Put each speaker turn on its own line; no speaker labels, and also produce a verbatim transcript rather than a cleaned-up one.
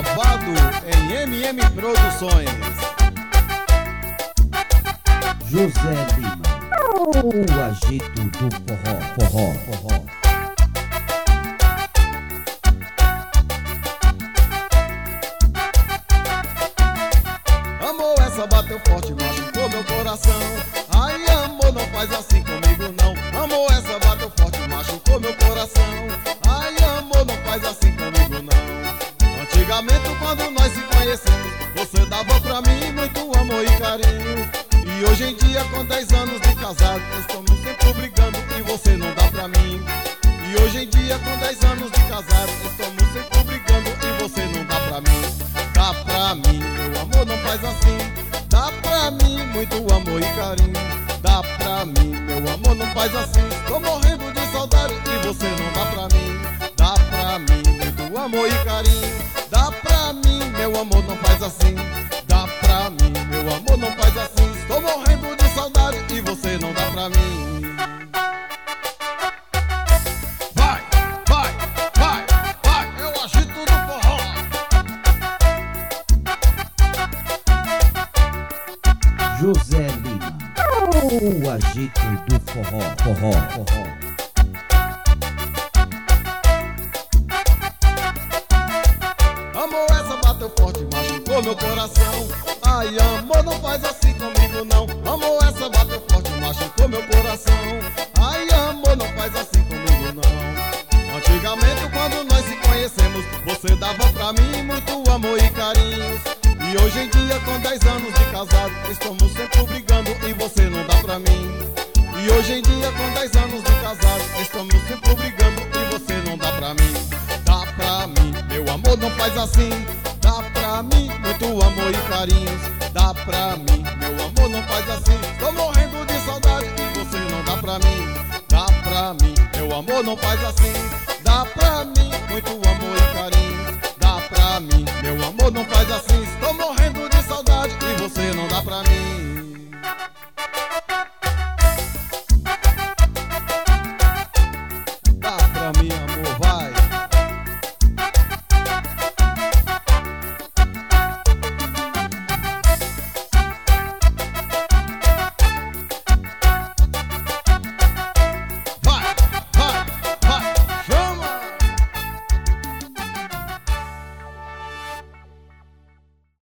gravado em M M Produções.
José Lima, o agito do forró, forró, forró.
Amor, essa bateu forte, machucou meu coração. Ai, amor, não faz assim comigo não. Amor, essa bateu forte, machucou meu coração. Ai, amor, não faz assim comigo não. Antigamente, quando nós se conhecemos, você dava pra mim muito amor e carinho. E hoje em dia, com dez anos de casado, estamos sempre brigando e você não dá pra mim. E hoje em dia, com dez anos de casado, estamos sempre brigando e você não dá pra mim. Dá pra mim, meu amor, não faz assim. Dá pra mim muito amor e carinho. Dá pra mim, meu amor, não faz assim. Tô morrendo de saudade e você não dá pra mim. Dá pra mim muito amor e carinho. Dá pra mim, meu amor, não faz assim. Dá pra mim, meu amor, não faz assim. Estou morrendo de saudade e você não dá pra mim. Vai, vai, vai, vai, eu agito do forró.
José Lima, o agito do forró, forró, forró.
Amor, essa bateu forte, machucou meu coração. Ai, amor, não faz assim comigo não. Amor, essa bateu forte, machucou meu coração. Ai, amor, não faz assim comigo não. Antigamente, quando nós se conhecemos, você dava pra mim muito amor e carinho. E hoje em dia, com dez anos de casado, estamos sempre brigando e você não dá pra mim. E hoje em dia, com dez anos de casado, estamos sempre brigando e você não dá pra mim. Dá pra mim, meu amor, não faz assim. Dá pra mim muito amor e carinhos. Dá pra mim, meu amor, não faz assim. Tô morrendo de saudade e você não dá pra mim. Dá pra mim, meu amor, não faz assim. Dá pra mim muito amor e carinho. Dá pra mim, meu amor, não faz assim. Estou morrendo de